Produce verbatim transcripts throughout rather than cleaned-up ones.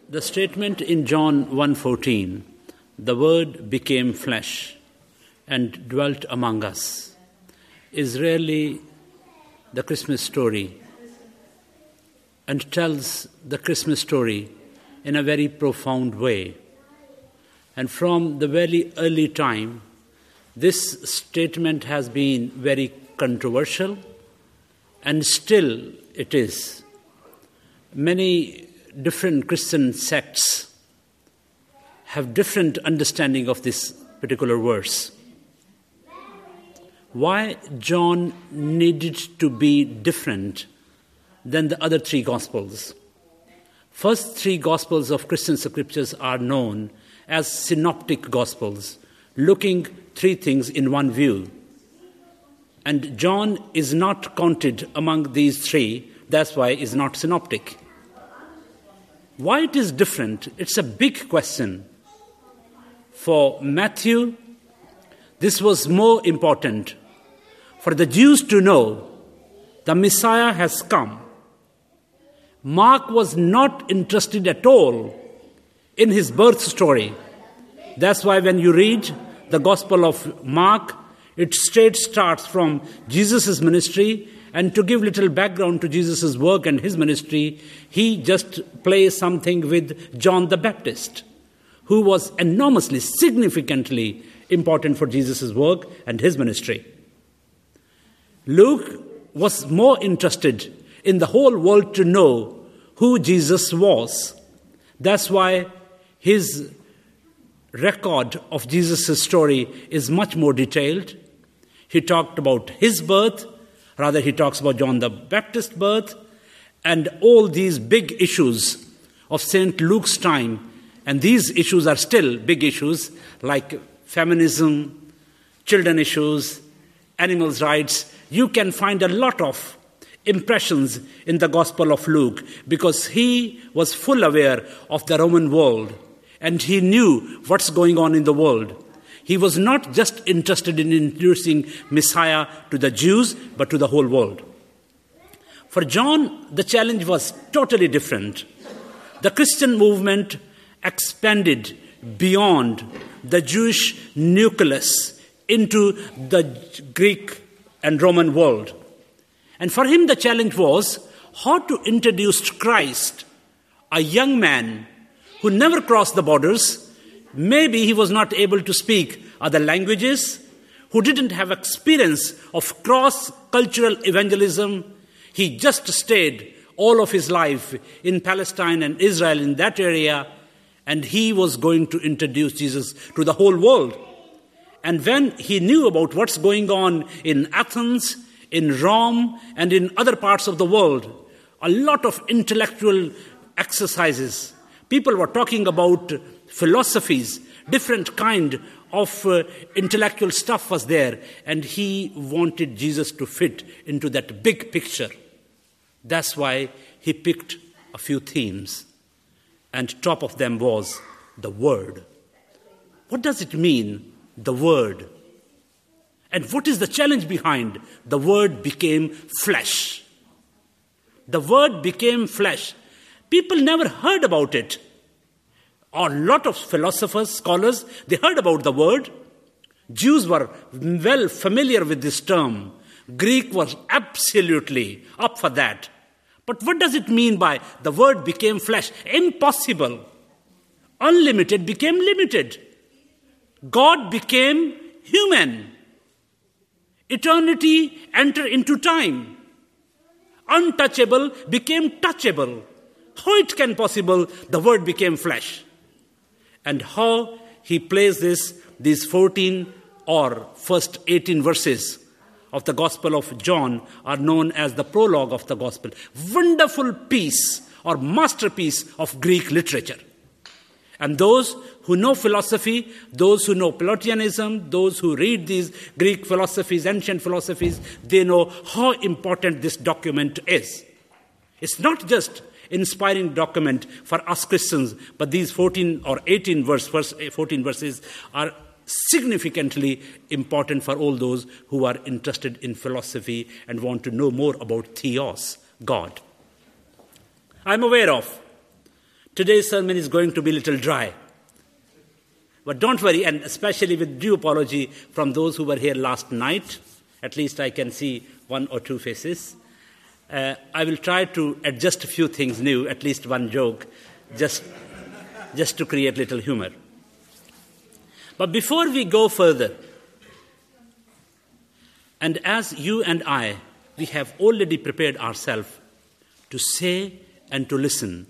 The statement in John one fourteen, the Word became flesh and dwelt among us, is really the Christmas story and tells the Christmas story in a very profound way. And from the very early time, this statement has been very controversial, and still it is. Many different Christian sects have different understanding of this particular verse. Why John needed to be different than the other three Gospels? First three Gospels of Christian scriptures are known as synoptic Gospels, looking three things in one view. And John is not counted among these three, that's why he's not synoptic. Why it is different? It's a big question. For Matthew, this was more important. For the Jews to know the Messiah has come. Mark was not interested at all in his birth story. That's why when you read the Gospel of Mark, it straight starts from Jesus' ministry, and to give little background to Jesus' work and his ministry, he just plays something with John the Baptist, who was enormously, significantly important for Jesus' work and his ministry. Luke was more interested in the whole world to know who Jesus was. That's why his record of Jesus' story is much more detailed. He talked about his birth, rather he talks about John the Baptist's birth, and all these big issues of Saint Luke's time. And these issues are still big issues like feminism, children issues, animals' rights. You can find a lot of impressions in the Gospel of Luke because he was full aware of the Roman world and he knew what's going on in the world. He was not just interested in introducing Messiah to the Jews, but to the whole world. For John, the challenge was totally different. The Christian movement expanded beyond the Jewish nucleus into the Greek and Roman world. And for him, the challenge was how to introduce Christ, a young man who never crossed the borders. Maybe he was not able to speak other languages, who didn't have experience of cross-cultural evangelism. He just stayed all of his life in Palestine and Israel, in that area, and he was going to introduce Jesus to the whole world. And when he knew about what's going on in Athens, in Rome, and in other parts of the world, a lot of intellectual exercises. People were talking about philosophies, different kind of uh, intellectual stuff was there, and he wanted Jesus to fit into that big picture. That's why he picked a few themes, and top of them was the Word. What does it mean, the Word? And what is the challenge behind the Word became flesh? The Word became flesh. People never heard about it. A lot of philosophers, scholars, they heard about the Word. Jews were well familiar with this term. Greek was absolutely up for that. But what does it mean by the Word became flesh? Impossible. Unlimited became limited. God became human. Eternity entered into time. Untouchable became touchable. How it can possible the Word became flesh? And how he plays this, these fourteen or first eighteen verses of the Gospel of John are known as the prologue of the Gospel. Wonderful piece or masterpiece of Greek literature. And those who know philosophy, those who know Pelagianism, those who read these Greek philosophies, ancient philosophies, they know how important this document is. It's not just inspiring document for us Christians, but these fourteen or eighteen verse, verse fourteen verses are significantly important for all those who are interested in philosophy and want to know more about theos, God. I'm aware of today's sermon is going to be a little dry. But don't worry, and especially with due apology from those who were here last night, at least I can see one or two faces. Uh, I will try to adjust a few things new, at least one joke, just, just to create little humor. But before we go further, and as you and I, we have already prepared ourselves to say and to listen,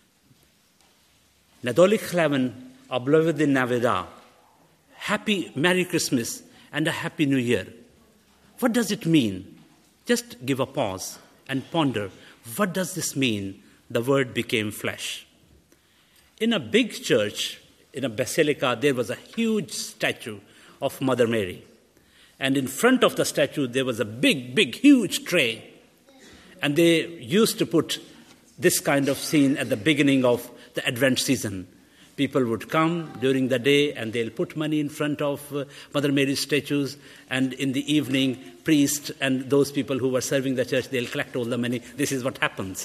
Nadolig Chleven, Ablovedin Navida, Happy Merry Christmas and a Happy New Year. What does it mean? Just give a pause and ponder, what does this mean? The Word became flesh. In a big church, in a basilica, there was a huge statue of Mother Mary. And in front of the statue, there was a big, big, huge tray. And they used to put this kind of scene at the beginning of the Advent season. People would come during the day and they'll put money in front of uh, Mother Mary's statues. And in the evening, priests and those people who were serving the church, they'll collect all the money. This is what happens.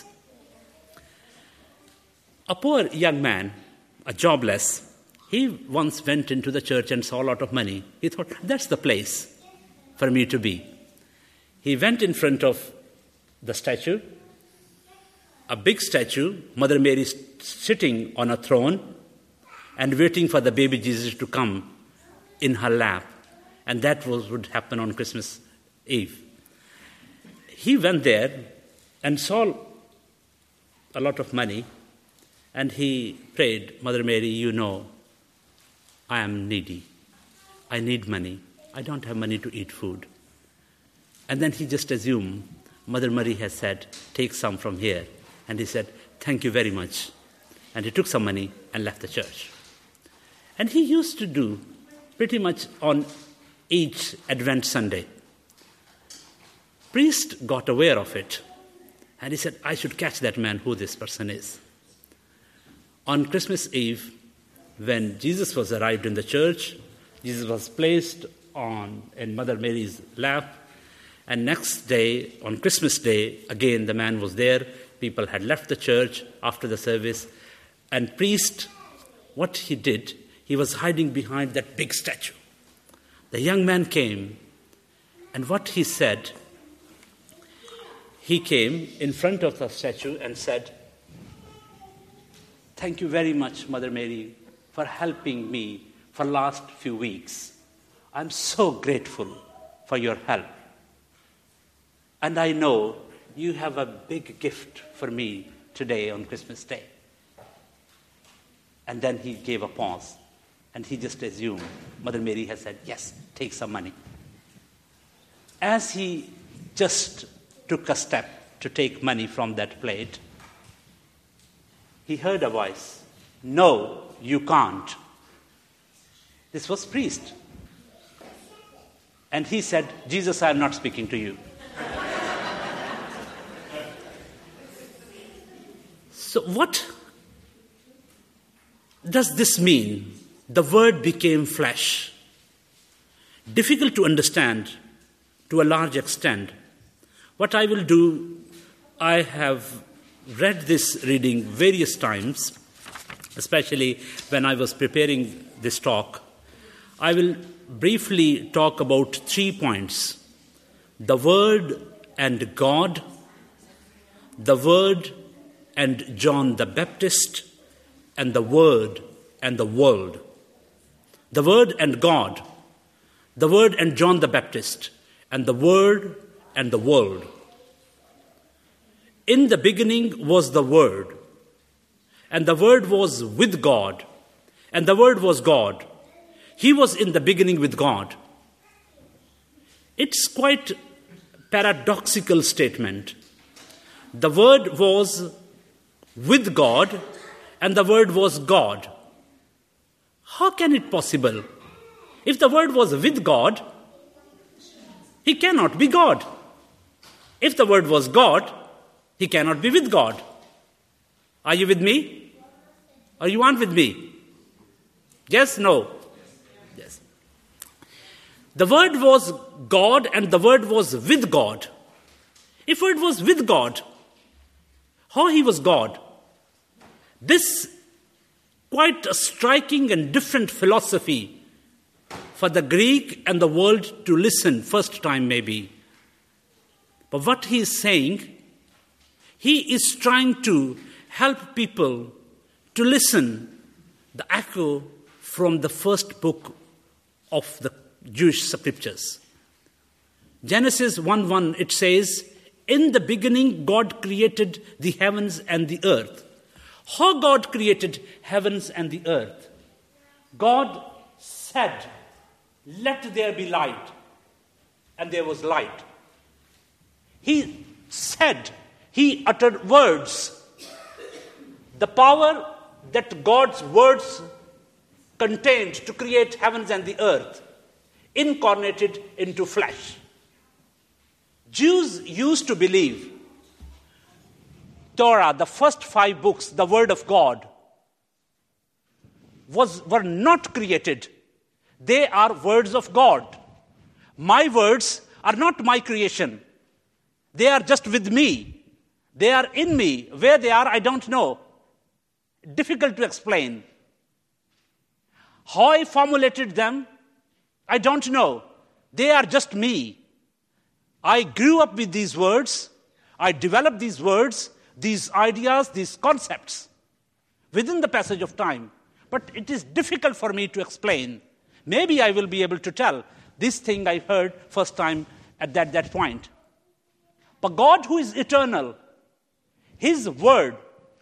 A poor young man, a jobless, he once went into the church and saw a lot of money. He thought, that's the place for me to be. He went in front of the statue, a big statue, Mother Mary sitting on a throne and waiting for the baby Jesus to come in her lap. And that was would happen on Christmas Eve. He went there and saw a lot of money, and he prayed, Mother Mary, you know, I am needy. I need money. I don't have money to eat food. And then he just assumed, Mother Mary has said, take some from here. And he said, thank you very much. And he took some money and left the church. And he used to do pretty much on each Advent Sunday. Priest got aware of it. And he said, I should catch that man, who this person is. On Christmas Eve, when Jesus was arrived in the church, Jesus was placed on in Mother Mary's lap. And next day, on Christmas Day, again the man was there. People had left the church after the service. And priest, what he did, he was hiding behind that big statue. The young man came, and what he said, he came in front of the statue and said, thank you very much, Mother Mary, for helping me for last few weeks. I'm so grateful for your help. And I know you have a big gift for me today on Christmas Day. And then he gave a pause. And he just assumed, Mother Mary has said, yes, take some money. As he just took a step to take money from that plate, he heard a voice, no, you can't. This was priest. And he said, Jesus, I am not speaking to you. So what does this mean? The Word became flesh. Difficult to understand to a large extent. What I will do, I have read this reading various times, especially when I was preparing this talk. I will briefly talk about three points: the Word and God, the Word and John the Baptist, and the Word and the world. The Word and God, the Word and John the Baptist, and the Word and the world. In the beginning was the Word, and the Word was with God, and the Word was God. He was in the beginning with God. It's quite a paradoxical statement. The Word was with God, and the Word was God. How can it possible? If the Word was with God, he cannot be God. If the Word was God, he cannot be with God. Are you with me? Or you aren't with me? Yes, no? Yes. The Word was God and the Word was with God. If Word was with God, how he was God? This quite a striking and different philosophy for the Greek and the world to listen, first time maybe. But what he is saying, he is trying to help people to listen the echo from the first book of the Jewish scriptures. Genesis one one, it says, "In the beginning God created the heavens and the earth." How God created heavens and the earth? God said, "Let there be light," and there was light. He said, he uttered words. The power that God's words contained to create heavens and the earth incarnated into flesh. Jews used to believe Torah, the first five books, the Word of God, was, were not created. They are words of God. My words are not my creation. They are just with me. They are in me. Where they are, I don't know. Difficult to explain. How I formulated them, I don't know. They are just me. I grew up with these words. I developed these words, these ideas, these concepts within the passage of time. But it is difficult for me to explain. Maybe I will be able to tell this thing I heard first time at that, that point. But God, who is eternal, His word,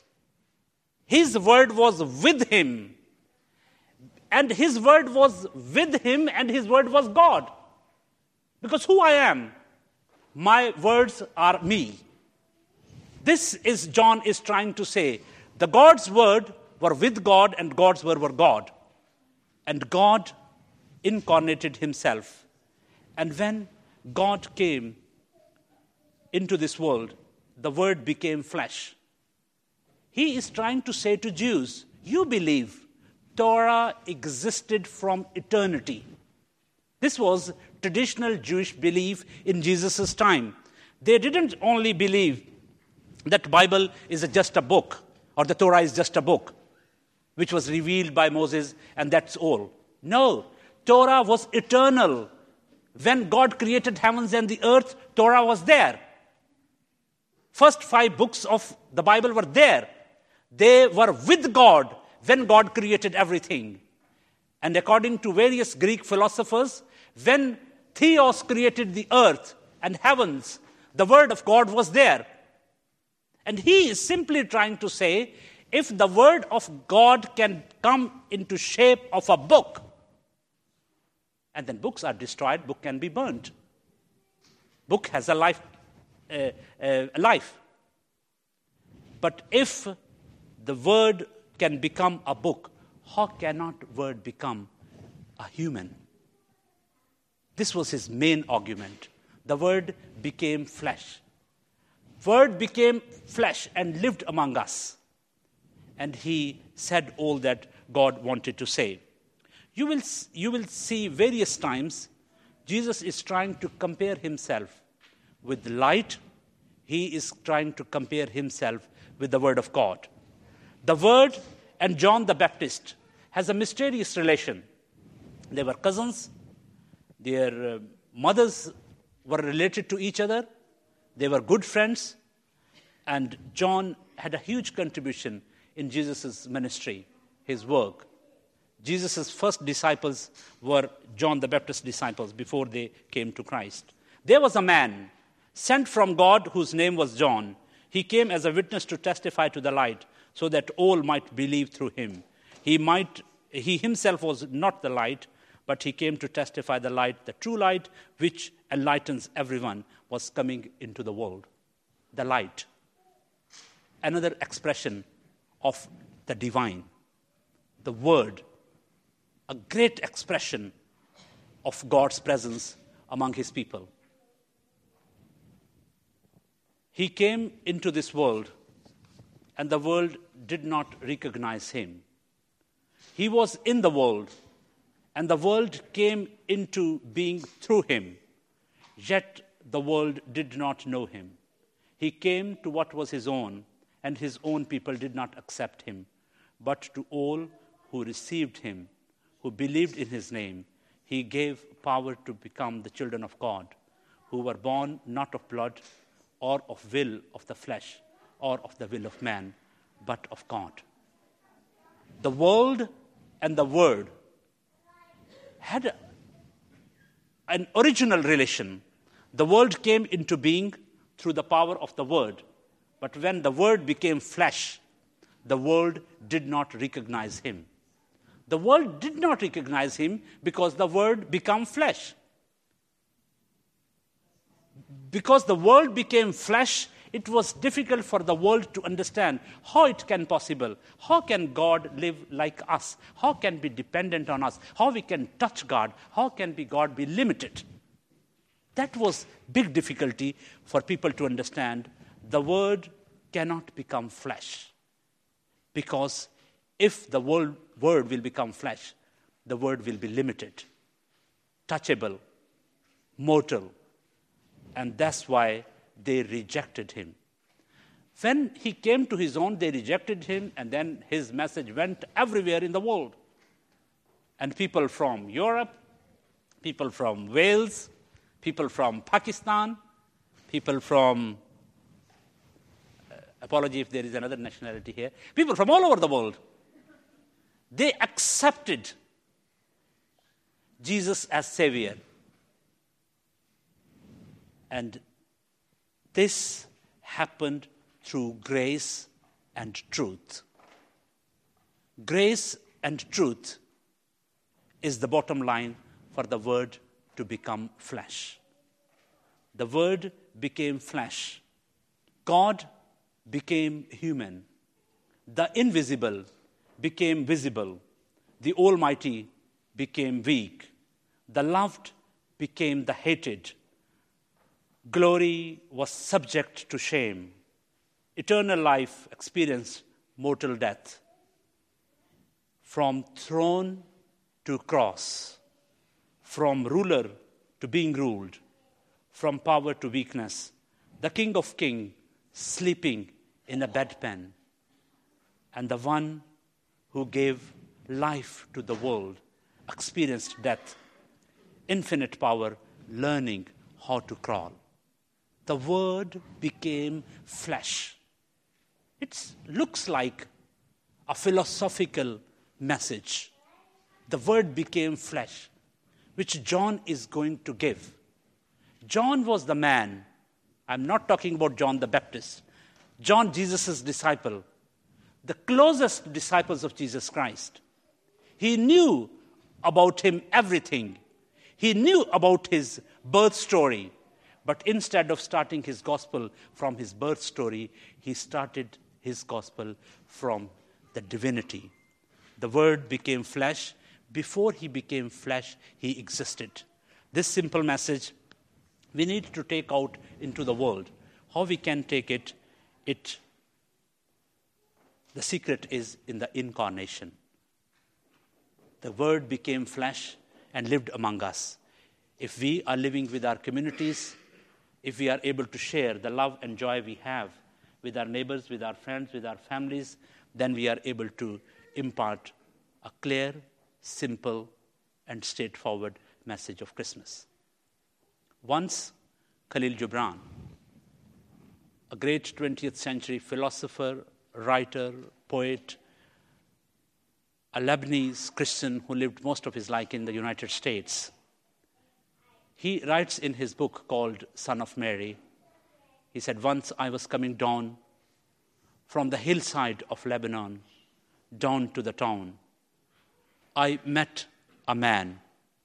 His word was with Him. And His word was with Him and His word was God. Because who I am, my words are me. This is John is trying to say. The God's word were with God and God's word were God. And God incarnated Himself. And when God came into this world, the word became flesh. He is trying to say to Jews, you believe Torah existed from eternity. This was traditional Jewish belief in Jesus' time. They didn't only believe that Bible is just a book, or the Torah is just a book, which was revealed by Moses, and that's all. No, Torah was eternal. When God created heavens and the earth, Torah was there. First five books of the Bible were there. They were with God when God created everything. And according to various Greek philosophers, when Theos created the earth and heavens, the word of God was there. And he is simply trying to say, if the word of God can come into shape of a book, and then books are destroyed, book can be burnt. Book has a life. Uh, uh, life. But if the word can become a book, how cannot word become a human? This was his main argument. The word became flesh. Word became flesh and lived among us. And he said all that God wanted to say. You will, you will see various times Jesus is trying to compare himself with light. He is trying to compare himself with the Word of God. The Word and John the Baptist has a mysterious relation. They were cousins. Their uh, mothers were related to each other. They were good friends. And John had a huge contribution in Jesus' ministry, his work. Jesus' first disciples were John the Baptist's disciples before they came to Christ. There was a man sent from God whose name was John. He came as a witness to testify to the light so that all might believe through him. He might, he himself was not the light, but he came to testify the light, the true light, which enlightens everyone, was coming into the world. The light. Another expression of the divine. The word. A great expression of God's presence among his people. He came into this world, and the world did not recognize him. He was in the world, and the world came into being through him. Yet the world did not know him. He came to what was his own, and his own people did not accept him. But to all who received him, who believed in his name, he gave power to become the children of God, who were born not of blood or of will of the flesh or of the will of man, but of God. The world and the Word had a, an original relation. The world came into being through the power of the Word. But when the Word became flesh, the world did not recognize him. The world did not recognize him because the Word became flesh. Because the world became flesh, it was difficult for the world to understand how it can possible. How can God live like us? How can be dependent on us? How we can touch God? How can be God be limited? That was big difficulty for people to understand. The Word cannot become flesh. Because if the word, word will become flesh, the Word will be limited, touchable, mortal. And that's why they rejected him. When he came to his own, they rejected him, and then his message went everywhere in the world. And people from Europe, people from Wales, people from Pakistan, people from, uh, apology if there is another nationality here, people from all over the world, they accepted Jesus as Savior. And this happened through grace and truth. Grace and truth is the bottom line for the Word to become flesh. The Word became flesh. God became human. The invisible became visible. The Almighty became weak. The loved became the hated. Glory was subject to shame. Eternal life experienced mortal death. From throne to cross, from ruler to being ruled, from power to weakness, the King of Kings sleeping in a bedpan, and the one who gave life to the world experienced death, infinite power, learning how to crawl. The Word became flesh. It looks like a philosophical message. The Word became flesh, which John is going to give. John was the man. I'm not talking about John the Baptist. John, Jesus' disciple, the closest disciples of Jesus Christ. He knew about him everything. He knew about his birth story. But instead of starting his gospel from his birth story, he started his gospel from the divinity. The Word became flesh. Before he became flesh, he existed. This simple message we need to take out into the world. How we can take it, it the secret is in the incarnation. The Word became flesh and lived among us. If we are living with our communities, if we are able to share the love and joy we have with our neighbors, with our friends, with our families, then we are able to impart a clear, simple, and straightforward message of Christmas. Once, Khalil Gibran, a great twentieth century philosopher, writer, poet, a Lebanese Christian who lived most of his life in the United States, he writes in his book called Son of Mary, he said, once I was coming down from the hillside of Lebanon down to the town. I met a man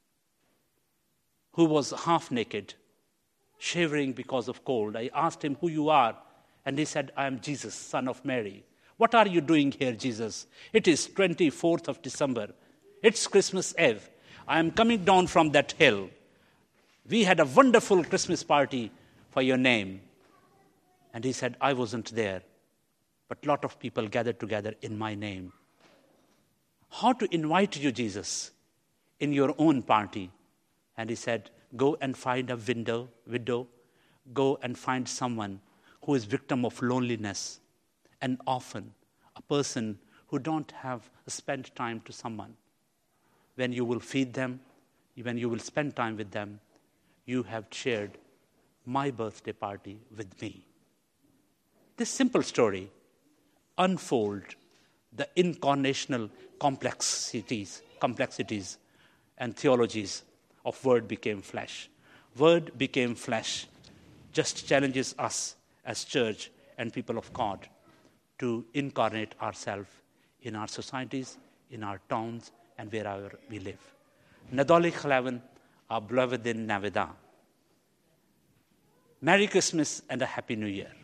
who was half naked, shivering because of cold. I asked him who you are, and he said, I am Jesus, Son of Mary. What are you doing here, Jesus? It is twenty-fourth of December. It's Christmas Eve. I am coming down from that hill. We had a wonderful Christmas party for your name. And he said, I wasn't there, but a lot of people gathered together in my name. How to invite you, Jesus, in your own party? And he said, go and find a window, widow. Go and find someone who is victim of loneliness, an orphan, a person who don't have spent time to someone. When you will feed them, when you will spend time with them, you have shared my birthday party with me. This simple story unfolds the incarnational complexities, complexities and theologies of Word became flesh. Word became flesh just challenges us as church and people of God to incarnate ourselves in our societies, in our towns, and wherever we live. Nadolig Chalavan, our beloved in Navida. Merry Christmas and a Happy New Year.